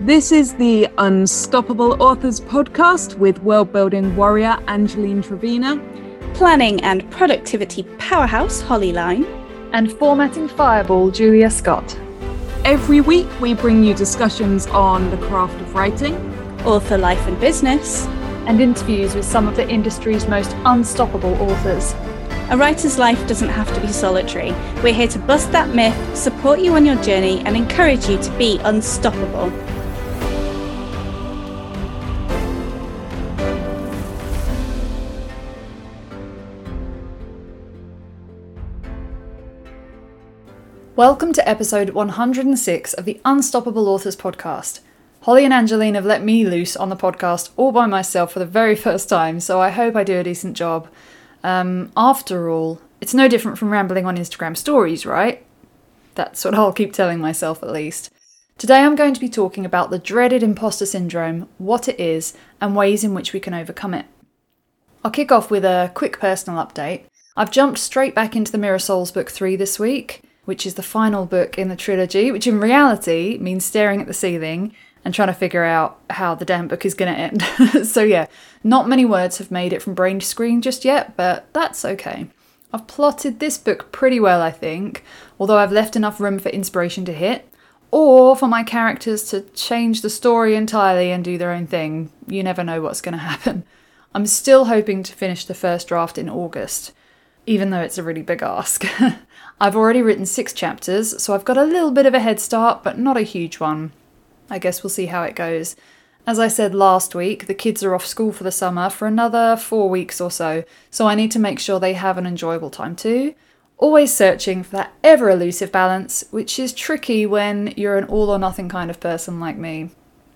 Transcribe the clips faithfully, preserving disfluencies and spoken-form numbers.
This is the Unstoppable Authors podcast with world-building warrior Angeline Trevena, planning and productivity powerhouse Holly Line, and formatting fireball Julia Scott. Every week we bring you discussions on the craft of writing, author life and business, and interviews with some of the industry's most unstoppable authors. A writer's life doesn't have to be solitary. We're here to bust that myth, support you on your journey, and encourage you to be unstoppable. Welcome to episode one hundred six of the Unstoppable Authors podcast. Holly and Angeline have let me loose on the podcast all by myself for the very first time, so I hope I do a decent job. Um, after all, it's no different from rambling on Instagram stories, right? That's what I'll keep telling myself at least. Today I'm going to be talking about the dreaded imposter syndrome, what it is, and ways in which we can overcome it. I'll kick off with a quick personal update. I've jumped straight back into the Mirror Souls book three this week, which is the final book in the trilogy, which in reality means staring at the ceiling and trying to figure out how the damn book is going to end. So yeah, not many words have made it from brain to screen just yet, but that's okay. I've plotted this book pretty well, I think, although I've left enough room for inspiration to hit, or for my characters to change the story entirely and do their own thing. You never know what's going to happen. I'm still hoping to finish the first draft in August, even though it's a really big ask. I've already written six chapters, so I've got a little bit of a head start, but not a huge one. I guess we'll see how it goes. As I said last week, the kids are off school for the summer for another four weeks or so, so I need to make sure they have an enjoyable time too. Always searching for that ever-elusive balance, which is tricky when you're an all-or-nothing kind of person like me.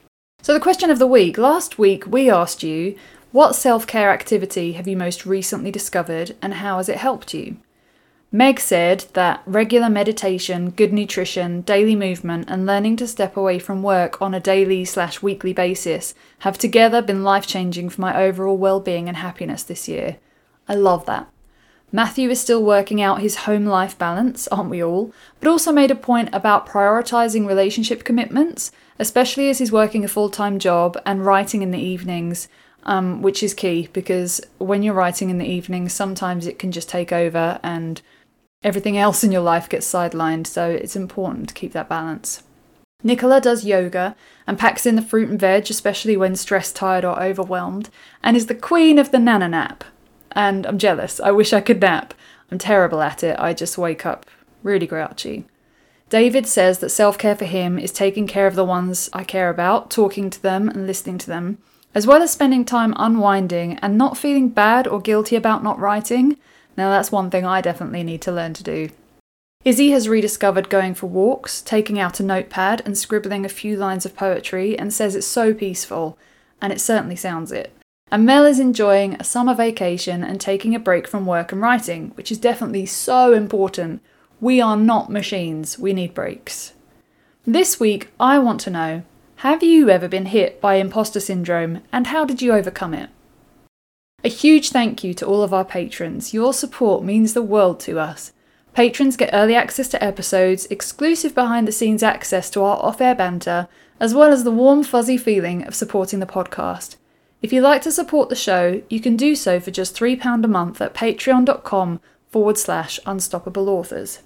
So the question of the week. Last week we asked you, what self-care activity have you most recently discovered and how has it helped you? Meg said that regular meditation, good nutrition, daily movement, and learning to step away from work on a daily slash weekly basis have together been life-changing for my overall well-being and happiness this year. I love that. Matthew is still working out his home-life balance, aren't we all? But also made a point about prioritising relationship commitments, especially as he's working a full-time job and writing in the evenings, um, which is key because when you're writing in the evenings, sometimes it can just take over and everything else in your life gets sidelined, so it's important to keep that balance. Nicola does yoga and packs in the fruit and veg, especially when stressed, tired or overwhelmed, and is the queen of the nana nap. And I'm jealous. I wish I could nap. I'm terrible at it. I just wake up really grouchy. David says that self-care for him is taking care of the ones I care about, talking to them and listening to them, as well as spending time unwinding and not feeling bad or guilty about not writing. Now that's one thing I definitely need to learn to do. Izzy has rediscovered going for walks, taking out a notepad and scribbling a few lines of poetry and says it's so peaceful, and it certainly sounds it. And Mel is enjoying a summer vacation and taking a break from work and writing, which is definitely so important. We are not machines, we need breaks. This week I want to know, have you ever been hit by imposter syndrome and how did you overcome it? A huge thank you to all of our patrons. Your support means the world to us. Patrons get early access to episodes, exclusive behind-the-scenes access to our off-air banter, as well as the warm, fuzzy feeling of supporting the podcast. If you'd like to support the show, you can do so for just three pounds a month at patreon.com forward slash unstoppable authors.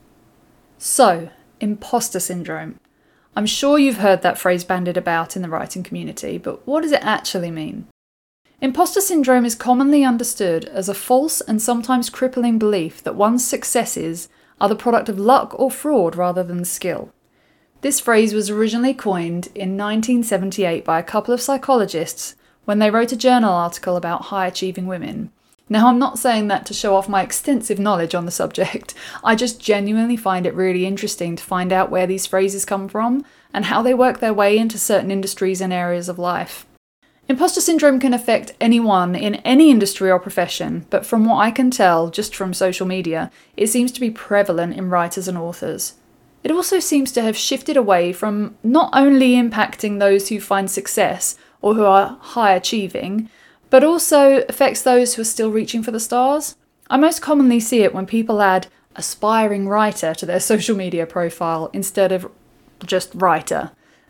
So, imposter syndrome. I'm sure you've heard that phrase bandied about in the writing community, but what does it actually mean? Imposter syndrome is commonly understood as a false and sometimes crippling belief that one's successes are the product of luck or fraud rather than skill. This phrase was originally coined in nineteen seventy-eight by a couple of psychologists when they wrote a journal article about high-achieving women. Now, I'm not saying that to show off my extensive knowledge on the subject. I just genuinely find it really interesting to find out where these phrases come from and how they work their way into certain industries and areas of life. Imposter syndrome can affect anyone in any industry or profession, but from what I can tell, just from social media, it seems to be prevalent in writers and authors. It also seems to have shifted away from not only impacting those who find success or who are high achieving, but also affects those who are still reaching for the stars. I most commonly see it when people add aspiring writer to their social media profile instead of just writer.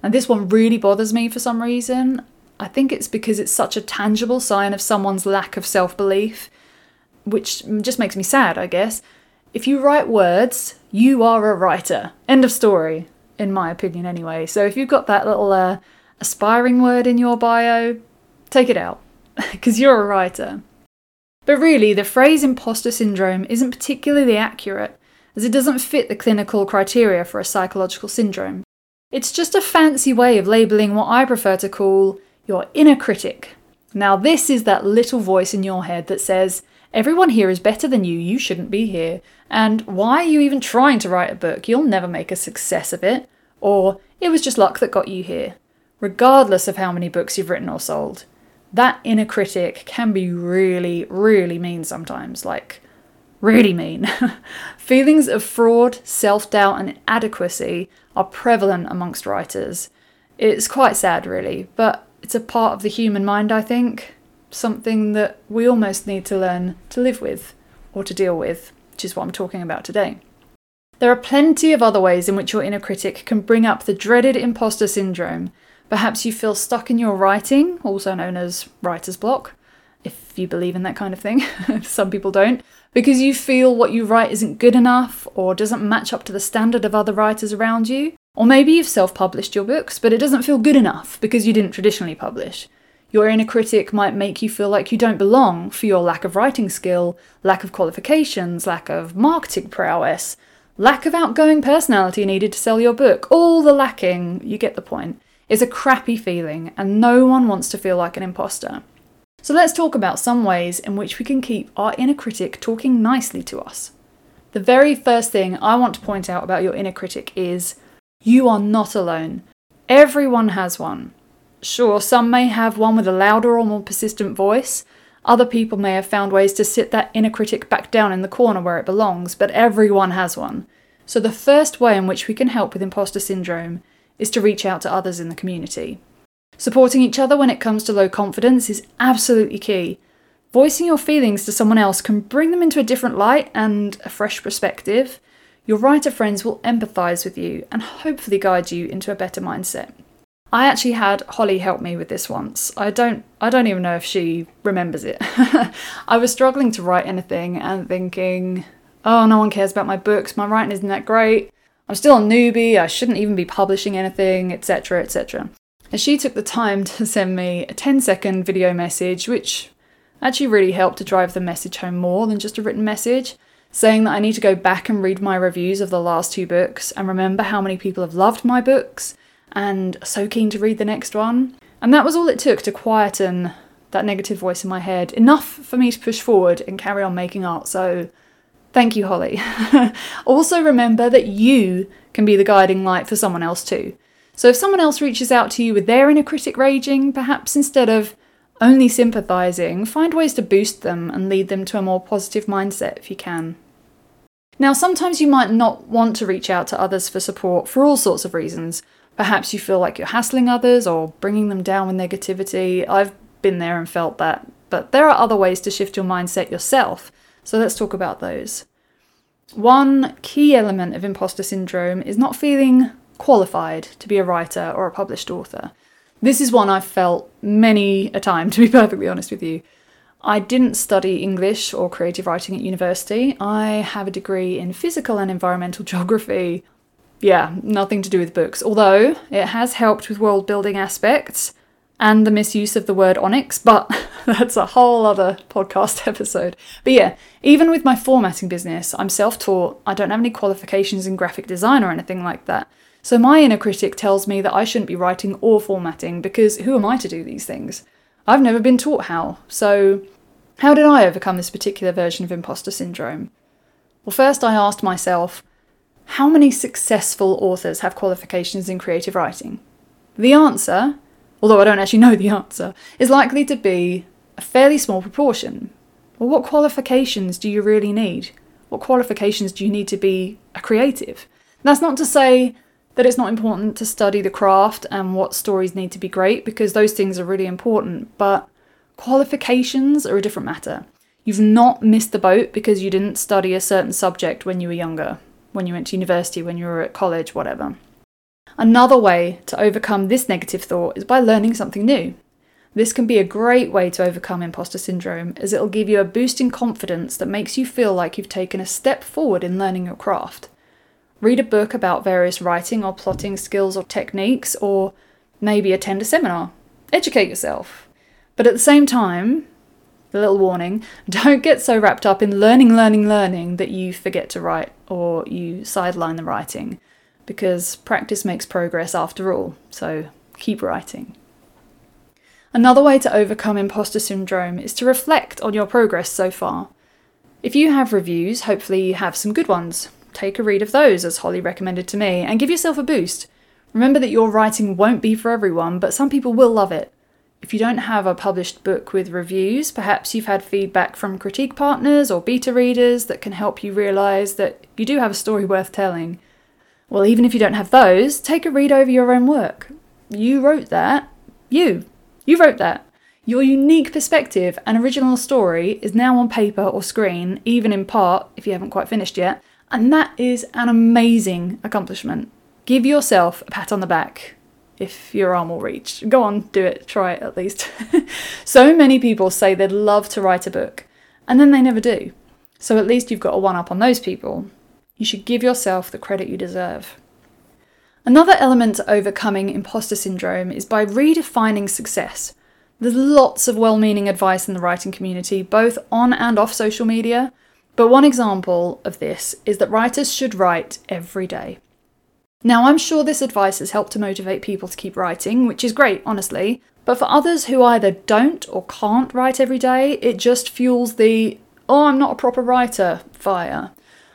And this one really bothers me for some reason. I think it's because it's such a tangible sign of someone's lack of self-belief, which just makes me sad, I guess. If you write words, you are a writer. End of story, in my opinion anyway. So if you've got that little uh, aspiring word in your bio, take it out, because you're a writer. But really, the phrase imposter syndrome isn't particularly accurate, as it doesn't fit the clinical criteria for a psychological syndrome. It's just a fancy way of labelling what I prefer to call your inner critic. Now this is that little voice in your head that says, everyone here is better than you, you shouldn't be here, and why are you even trying to write a book, you'll never make a success of it, or it was just luck that got you here. Regardless of how many books you've written or sold, that inner critic can be really, really mean sometimes, like really mean. Feelings of fraud, self-doubt and inadequacy are prevalent amongst writers. It's quite sad really, but it's a part of the human mind, I think. Something that we almost need to learn to live with, or to deal with, which is what I'm talking about today. There are plenty of other ways in which your inner critic can bring up the dreaded imposter syndrome. Perhaps you feel stuck in your writing, also known as writer's block, if you believe in that kind of thing. Some people don't. Because you feel what you write isn't good enough, or doesn't match up to the standard of other writers around you. Or maybe you've self-published your books, but it doesn't feel good enough because you didn't traditionally publish. Your inner critic might make you feel like you don't belong for your lack of writing skill, lack of qualifications, lack of marketing prowess, lack of outgoing personality needed to sell your book. All the lacking, you get the point. It's a crappy feeling, and no one wants to feel like an imposter. So let's talk about some ways in which we can keep our inner critic talking nicely to us. The very first thing I want to point out about your inner critic is, you are not alone. Everyone has one. Sure, some may have one with a louder or more persistent voice. Other people may have found ways to sit that inner critic back down in the corner where it belongs, but everyone has one. So the first way in which we can help with imposter syndrome is to reach out to others in the community. Supporting each other when it comes to low confidence is absolutely key. Voicing your feelings to someone else can bring them into a different light and a fresh perspective. Your writer friends will empathise with you and hopefully guide you into a better mindset. I actually had Holly help me with this once. I don't I don't even know if she remembers it. I was struggling to write anything and thinking, oh, no one cares about my books, my writing isn't that great, I'm still a newbie, I shouldn't even be publishing anything, et cetera, et cetera. And she took the time to send me a ten second video message, which actually really helped to drive the message home more than just a written message, saying that I need to go back and read my reviews of the last two books and remember how many people have loved my books and are so keen to read the next one. And that was all it took to quieten that negative voice in my head, enough for me to push forward and carry on making art. So thank you, Holly. Also remember that you can be the guiding light for someone else too. So if someone else reaches out to you with their inner critic raging, perhaps instead of only sympathising, find ways to boost them and lead them to a more positive mindset if you can. Now, sometimes you might not want to reach out to others for support for all sorts of reasons. Perhaps you feel like you're hassling others or bringing them down with negativity. I've been there and felt that. But there are other ways to shift your mindset yourself. So let's talk about those. One key element of imposter syndrome is not feeling qualified to be a writer or a published author. This is one I've felt many a time, to be perfectly honest with you. I didn't study English or creative writing at university. I have a degree in physical and environmental geography. Yeah, nothing to do with books, although it has helped with world building aspects and the misuse of the word onyx, but that's a whole other podcast episode. But yeah, even with my formatting business, I'm self-taught. I don't have any qualifications in graphic design or anything like that. So my inner critic tells me that I shouldn't be writing or formatting because who am I to do these things? I've never been taught how. So how did I overcome this particular version of imposter syndrome? Well, first I asked myself, how many successful authors have qualifications in creative writing? The answer, although I don't actually know the answer, is likely to be a fairly small proportion. Well, what qualifications do you really need? What qualifications do you need to be a creative? That's not to say that it's not important to study the craft and what stories need to be great, because those things are really important, but qualifications are a different matter. You've not missed the boat because you didn't study a certain subject when you were younger, when you went to university, when you were at college, whatever. Another way to overcome this negative thought is by learning something new. This can be a great way to overcome imposter syndrome, as it'll give you a boost in confidence that makes you feel like you've taken a step forward in learning your craft. Read a book about various writing or plotting skills or techniques, or maybe attend a seminar. Educate yourself. But at the same time, a little warning, don't get so wrapped up in learning, learning, learning that you forget to write or you sideline the writing, because practice makes progress after all, so keep writing. Another way to overcome imposter syndrome is to reflect on your progress so far. If you have reviews, hopefully you have some good ones. Take a read of those, as Holly recommended to me, and give yourself a boost. Remember that your writing won't be for everyone, but some people will love it. If you don't have a published book with reviews, perhaps you've had feedback from critique partners or beta readers that can help you realise that you do have a story worth telling. Well, even if you don't have those, take a read over your own work. You wrote that. You. You wrote that. Your unique perspective and original story is now on paper or screen, even in part, if you haven't quite finished yet, and that is an amazing accomplishment. Give yourself a pat on the back. If your arm will reach. Go on, do it, try it at least. So many people say they'd love to write a book, and then they never do. So at least you've got a one-up on those people. You should give yourself the credit you deserve. Another element to overcoming imposter syndrome is by redefining success. There's lots of well-meaning advice in the writing community, both on and off social media, but one example of this is that writers should write every day. Now, I'm sure this advice has helped to motivate people to keep writing, which is great, honestly, but for others who either don't or can't write every day, it just fuels the, oh, I'm not a proper writer fire.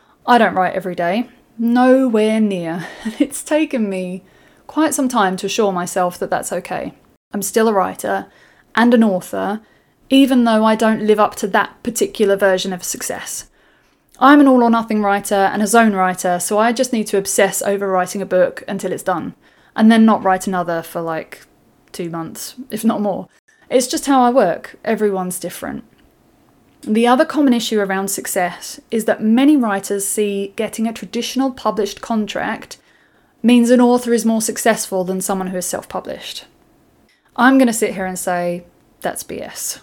I don't write every day. Nowhere near. It's taken me quite some time to assure myself that that's okay. I'm still a writer and an author, even though I don't live up to that particular version of success. I'm an all-or-nothing writer and a zone writer, so I just need to obsess over writing a book until it's done, and then not write another for like two months, if not more. It's just how I work. Everyone's different. The other common issue around success is that many writers see getting a traditional published contract means an author is more successful than someone who is self-published. I'm going to sit here and say, that's B S.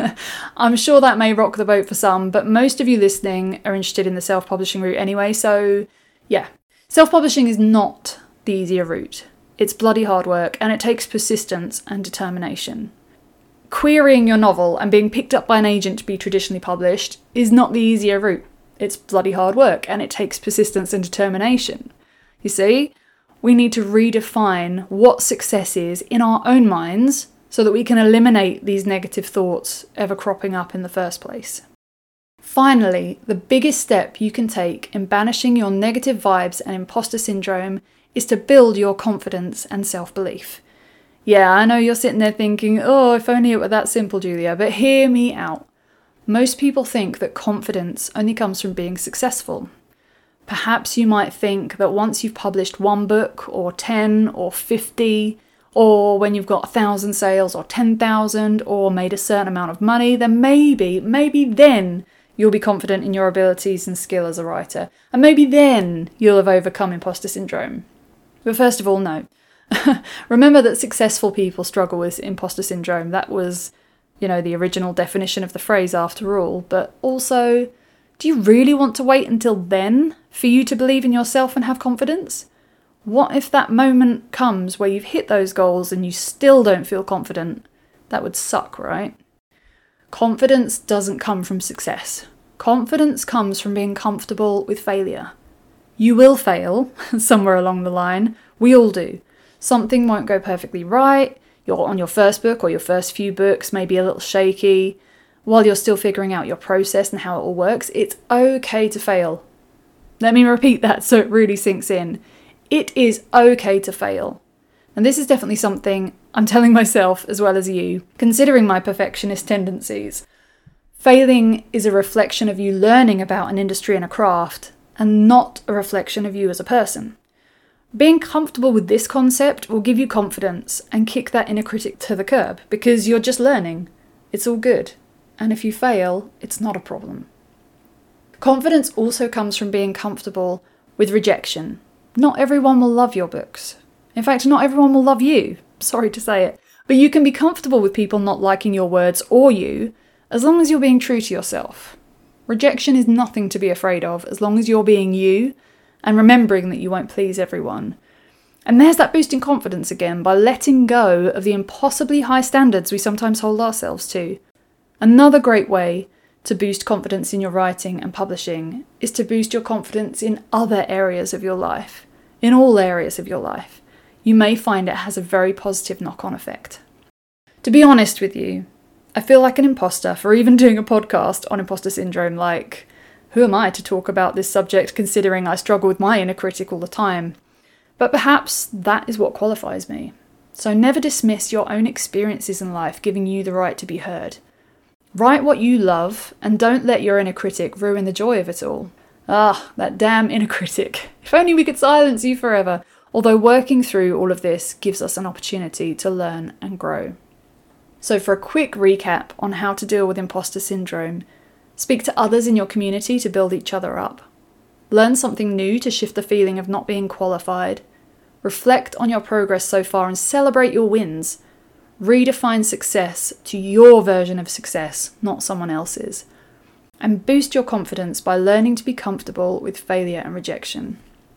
I'm sure that may rock the boat for some, but most of you listening are interested in the self-publishing route anyway, so yeah. Self-publishing is not the easier route. It's bloody hard work, and it takes persistence and determination. Querying your novel and being picked up by an agent to be traditionally published is not the easier route. It's bloody hard work, and it takes persistence and determination. You see, we need to redefine what success is in our own minds so that we can eliminate these negative thoughts ever cropping up in the first place. Finally, the biggest step you can take in banishing your negative vibes and imposter syndrome is to build your confidence and self-belief. Yeah, I know you're sitting there thinking, oh, if only it were that simple, Julia, but hear me out. Most people think that confidence only comes from being successful. Perhaps you might think that once you've published one book, or ten, or fifty, or when you've got a thousand sales, or ten thousand, or made a certain amount of money, then maybe, maybe then you'll be confident in your abilities and skill as a writer. And maybe then you'll have overcome imposter syndrome. But first of all, no. Remember that successful people struggle with imposter syndrome. That was, you know, the original definition of the phrase after all. But also, do you really want to wait until then for you to believe in yourself and have confidence? What if that moment comes where you've hit those goals and you still don't feel confident? That would suck, right? Confidence doesn't come from success. Confidence comes from being comfortable with failure. You will fail somewhere along the line. We all do. Something won't go perfectly right. You're on your first book or your first few books, maybe a little shaky. While you're still figuring out your process and how it all works, it's okay to fail. Let me repeat that so it really sinks in. It is okay to fail. And this is definitely something I'm telling myself as well as you, considering my perfectionist tendencies. Failing is a reflection of you learning about an industry and a craft, and not a reflection of you as a person. Being comfortable with this concept will give you confidence and kick that inner critic to the curb, because you're just learning. It's all good. And if you fail, it's not a problem. Confidence also comes from being comfortable with rejection. Not everyone will love your books. In fact, not everyone will love you. Sorry to say it. But you can be comfortable with people not liking your words or you, as long as you're being true to yourself. Rejection is nothing to be afraid of, as long as you're being you and remembering that you won't please everyone. And there's that boost in confidence again, by letting go of the impossibly high standards we sometimes hold ourselves to. Another great way to boost confidence in your writing and publishing is to boost your confidence in other areas of your life, in all areas of your life. You may find it has a very positive knock-on effect. To be honest with you, I feel like an imposter for even doing a podcast on imposter syndrome. Like, who am I to talk about this subject considering I struggle with my inner critic all the time? But perhaps that is what qualifies me. So never dismiss your own experiences in life giving you the right to be heard. Write what you love and don't let your inner critic ruin the joy of it all. Ah, that damn inner critic. If only we could silence you forever. Although working through all of this gives us an opportunity to learn and grow. So for a quick recap on how to deal with imposter syndrome, speak to others in your community to build each other up. Learn something new to shift the feeling of not being qualified. Reflect on your progress so far and celebrate your wins. Redefine success to your version of success, not someone else's. And boost your confidence by learning to be comfortable with failure and rejection.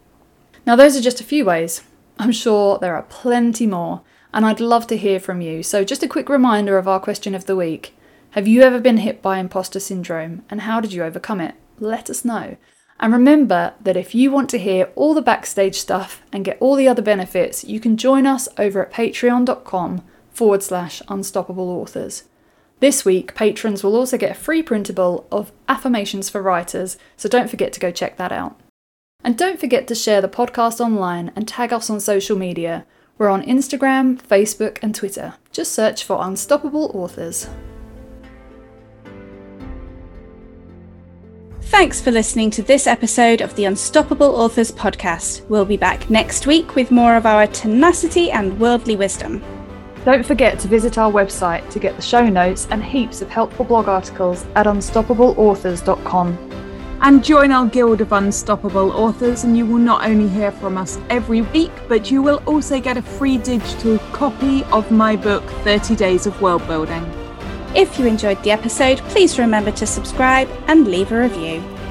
Now those are just a few ways. I'm sure there are plenty more, and I'd love to hear from you. So just a quick reminder of our question of the week. Have you ever been hit by imposter syndrome, and how did you overcome it? Let us know. And remember that if you want to hear all the backstage stuff and get all the other benefits, you can join us over at patreon.com forward slash unstoppable authors. This week, patrons will also get a free printable of Affirmations for Writers, so don't forget to go check that out. And don't forget to share the podcast online and tag us on social media. We're on Instagram, Facebook and Twitter. Just search for Unstoppable Authors. Thanks for listening to this episode of the Unstoppable Authors podcast. We'll be back next week with more of our tenacity and worldly wisdom. Don't forget to visit our website to get the show notes and heaps of helpful blog articles at unstoppable authors dot com. And join our Guild of Unstoppable Authors, and you will not only hear from us every week, but you will also get a free digital copy of my book, thirty days of World Building. If you enjoyed the episode, please remember to subscribe and leave a review.